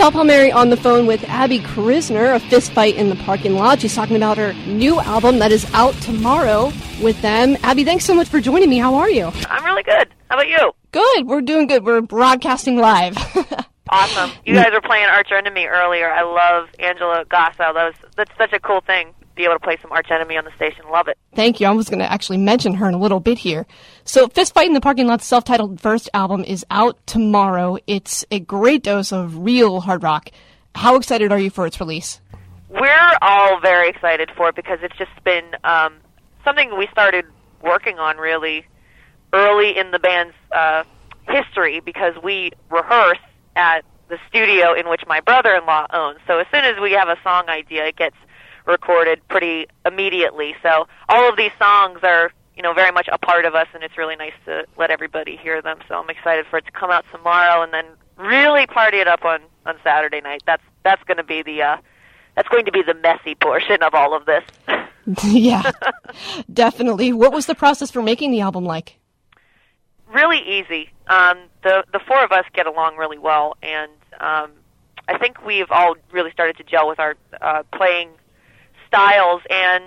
Cal Palmieri on the phone with Abby Krisner of Fist Fight in the Parking Lot. She's talking about her new album that is out tomorrow with them. Abby, thanks so much for joining me. How are you? I'm really good. How about you? Good. We're doing good. We're broadcasting live. Awesome. You guys were playing Arch Enemy earlier. I love Angela Gasso. That's such a cool thing. Be able to play some Arch Enemy on the station. Love it. Thank you. I was going to actually mention her in a little bit here. So Fist Fight in the Parking Lot's self-titled first album is out tomorrow. It's a great dose of real hard rock. How excited are you for its release? We're all very excited for it because it's just been something we started working on really early in the band's history, because we rehearse at the studio in which my brother-in-law owns. So as soon as we have a song idea, it gets recorded pretty immediately. So all of these songs are, very much a part of us, and it's really nice to let everybody hear them. So I'm excited for it to come out tomorrow and then really party it up on Saturday night. That's going to be the messy portion of all of this. Yeah, definitely. What was the process for making the album like? Really easy. The four of us get along really well, and I think we've all really started to gel with our playing styles, and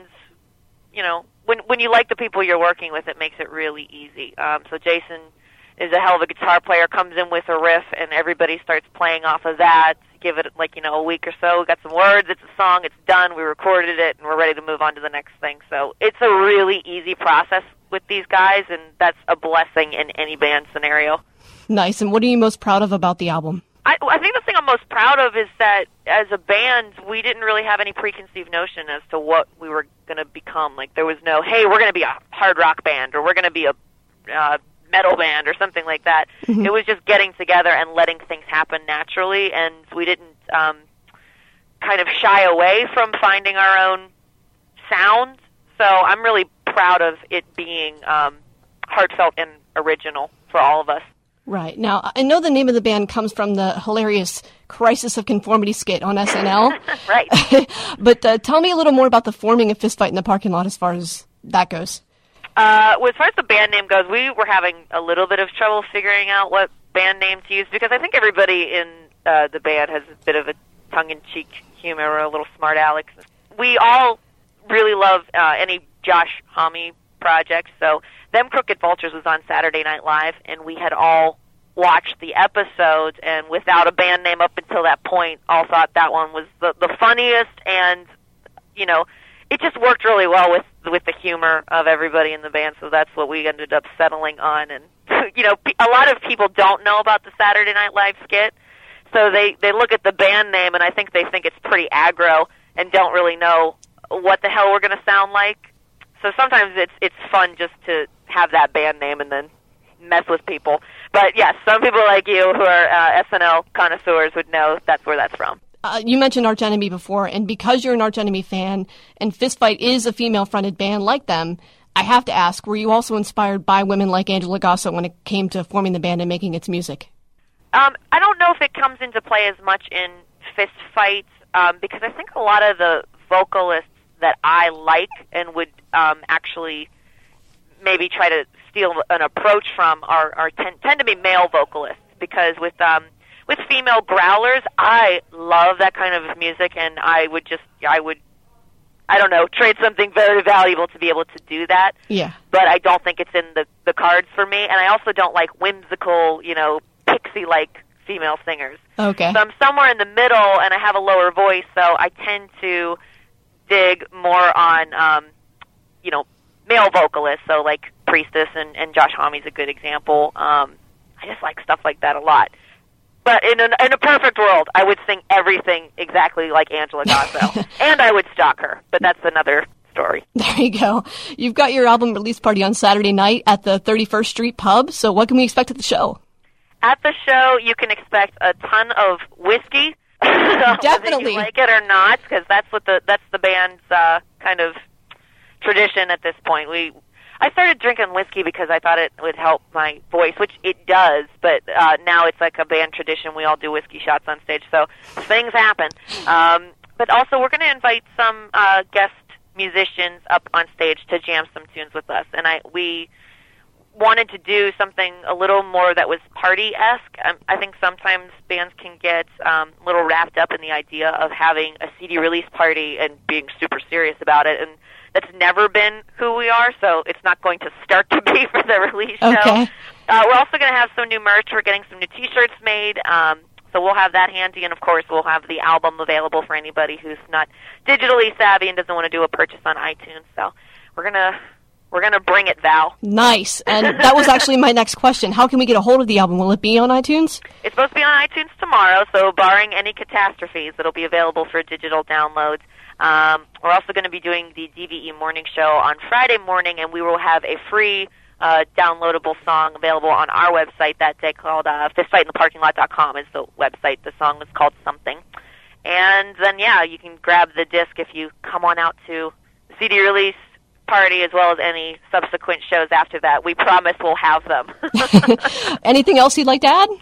when you like the people you're working with, it makes it really easy. So Jason is a hell of a guitar player, comes in with a riff, and everybody starts playing off of that. Give it a week or so. We got some words, it's a song, it's done, we recorded it, and we're ready to move on to the next thing. So it's a really easy process with these guys, and that's a blessing in any band scenario. Nice. And what are you most proud of about the album? I think the thing I'm most proud of is that as a band, we didn't really have any preconceived notion as to what we were going to become. Like, there was no, hey, we're going to be a hard rock band, or we're going to be a metal band, or something like that. Mm-hmm. It was just getting together and letting things happen naturally, and we didn't kind of shy away from finding our own sound. So I'm really proud of it being heartfelt and original for all of us. Right. Now, I know the name of the band comes from the hilarious Crisis of Conformity skit on SNL. Right. But tell me a little more about the forming of Fist Fight in the Parking Lot as far as that goes. Well, as far as the band name goes, we were having a little bit of trouble figuring out what band name to use, because I think everybody in the band has a bit of a tongue-in-cheek humor, or a little smart Alex. We all really love any Josh Homme project, so Them Crooked Vultures was on Saturday Night Live, and we had all watched the episodes, and without a band name up until that point, all thought that one was the funniest, and, it just worked really well with the humor of everybody in the band, so that's what we ended up settling on. And, a lot of people don't know about the Saturday Night Live skit, so they look at the band name, and I think they think it's pretty aggro and don't really know what the hell we're going to sound like. So sometimes it's fun just to have that band name and then mess with people. But yes, some people like you who are SNL connoisseurs would know that's where that's from. You mentioned Arch Enemy before, and because you're an Arch Enemy fan, and Fist Fight is a female-fronted band like them, I have to ask, were you also inspired by women like Angela Gasso when it came to forming the band and making its music? I don't know if it comes into play as much in Fist Fight, because I think a lot of the vocalists that I like and would actually maybe try to steal an approach from tend to be male vocalists, because with female growlers, I love that kind of music, and I would trade something very valuable to be able to do that. Yeah. But I don't think it's in the cards for me, and I also don't like whimsical, pixie-like female singers. Okay. So I'm somewhere in the middle, and I have a lower voice, so I tend to dig more on, male vocalists, so like Priestess and Josh Homme's a good example. I just like stuff like that a lot. But in a perfect world, I would sing everything exactly like Angela Gasso, and I would stalk her, but that's another story. There you go. You've got your album release party on Saturday night at the 31st Street Pub, so what can we expect at the show? At the show, you can expect a ton of whiskey. So definitely. Whether you like it or not, because that's the band's kind of tradition at this point. I started drinking whiskey because I thought it would help my voice, which it does, but now it's like a band tradition. We all do whiskey shots on stage, so things happen. But also, we're going to invite some guest musicians up on stage to jam some tunes with us, and we wanted to do something a little more that was party-esque. I think sometimes bands can get a little wrapped up in the idea of having a CD release party and being super serious about it, and that's never been who we are, so it's not going to start to be for the release show. Okay. We're also going to have some new merch. We're getting some new T-shirts made, so we'll have that handy, and of course we'll have the album available for anybody who's not digitally savvy and doesn't want to do a purchase on iTunes. So we're gonna bring it, Val. Nice. And that was actually my next question. How can we get a hold of the album? Will it be on iTunes? It's supposed to be on iTunes tomorrow, so barring any catastrophes, it'll be available for digital downloads. We're also going to be doing the DVE morning show on Friday morning, and we will have a free downloadable song available on our website that day called fistfightintheparkinglot.com is the website. The song is called Something. And then, yeah, you can grab the disc if you come on out to the CD release party as well as any subsequent shows after that. We promise we'll have them. Anything else you'd like to add?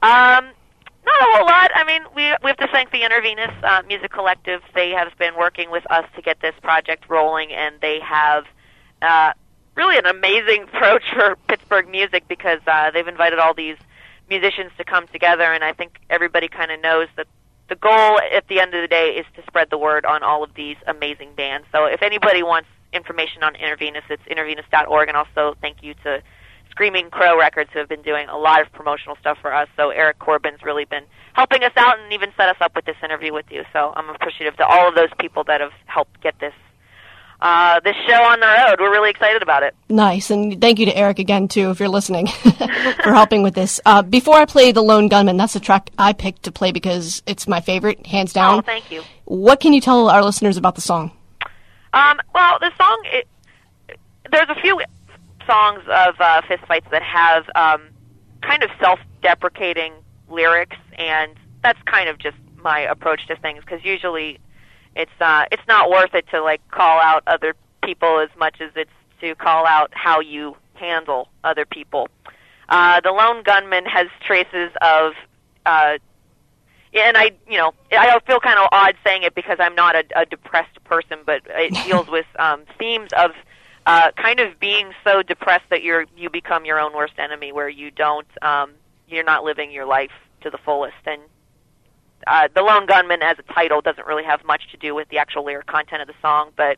Not a whole lot. I mean, we have to thank the Intravenous Music Collective. They have been working with us to get this project rolling, and they have really an amazing approach for Pittsburgh music because they've invited all these musicians to come together, and I think everybody kind of knows that the goal at the end of the day is to spread the word on all of these amazing bands. So if anybody wants information on Intravenous, it's intravenous.org, and also thank you to Screaming Crow Records, who have been doing a lot of promotional stuff for us. So Eric Corbin's really been helping us out and even set us up with this interview with you. So I'm appreciative to all of those people that have helped get this show on the road. We're really excited about it. Nice, and thank you to Eric again, too, if you're listening, for helping with this. Before I play The Lone Gunman, that's the track I picked to play because it's my favorite, hands down. Oh, thank you. What can you tell our listeners about the song? Well, the song, there's a few songs of Fistfights that have kind of self-deprecating lyrics, and that's kind of just my approach to things, because usually it's not worth it to like call out other people as much as it's to call out how you handle other people. The Lone Gunman has traces of and I feel kind of odd saying it because I'm not a depressed person, but it deals with themes of kind of being so depressed that you become your own worst enemy, where you're not living your life to the fullest. And The Lone Gunman as a title doesn't really have much to do with the actual lyric content of the song, but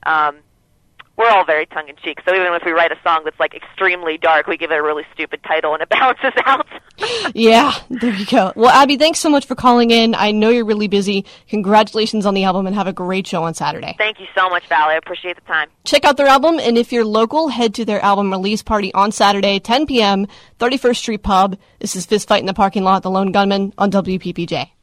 we're all very tongue-in-cheek. So even if we write a song that's like extremely dark, we give it a really stupid title and it balances out. Yeah, there you go. Well, Abby, thanks so much for calling in. I know you're really busy. Congratulations on the album and have a great show on Saturday. Thank you so much, Val. I appreciate the time. Check out their album, and if you're local, head to their album release party on Saturday, 10 p.m., 31st Street Pub. This is Fist Fight in the Parking Lot, The Lone Gunman on WPPJ.